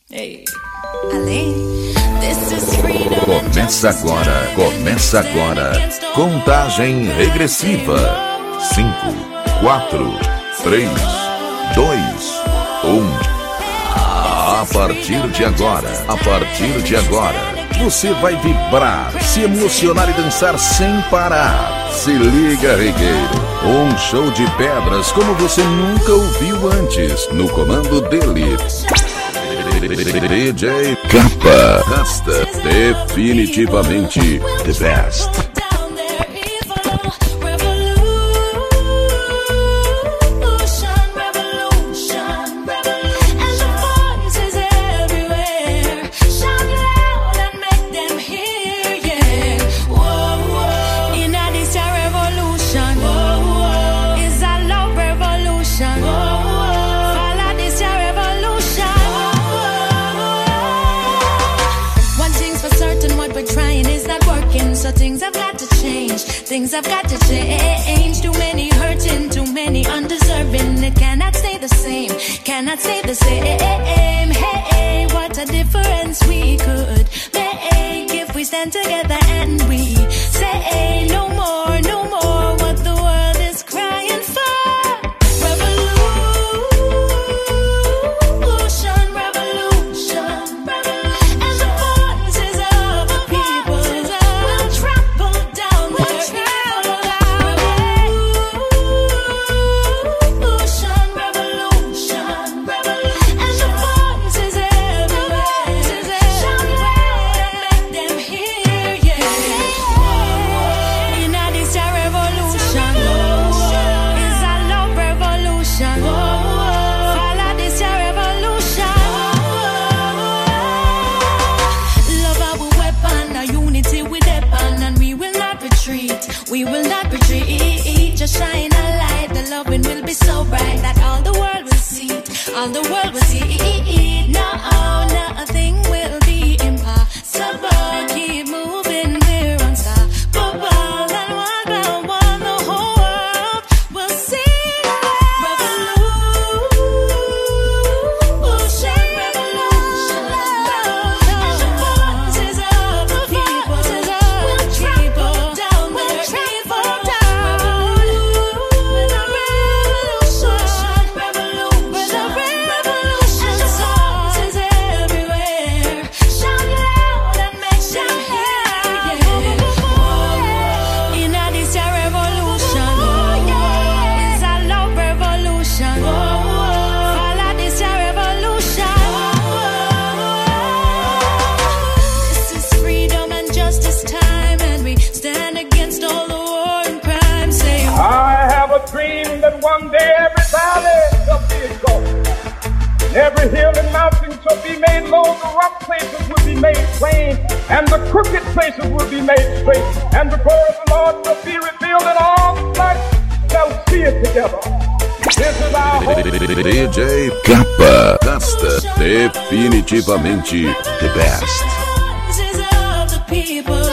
Hey. Começa agora. Contagem regressiva. 5, 4, 3, 2, 1. A partir de agora, você vai vibrar, se emocionar e dançar sem parar. Se liga, regueiro. Um show de pedras como você nunca ouviu antes. No comando dele, DJ Kappa. Rasta definitivamente the best. Things have got to change. Too many hurting, too many undeserving. It cannot stay the same, cannot stay the same. Hey, what a difference we could make if we stand together and we say no more, no more. What the world is crying for. We will not retreat, just shine a light. The loving will be so bright that all the world will see it, all the world will see it. No, nothing will be impossible. Keep moving, we're unstoppable. And one by one, the whole world will see revolution, revolution. And the voices of the people will triple down their one day every valley shall be exalted, every hill and mountain shall be made low, the rough places will be made plain, and the crooked places will be made straight, and the glory of the Lord will be revealed, and all flesh shall see it together. This is our hope. DJ Kappa. Rasta definitivamente the best. the people.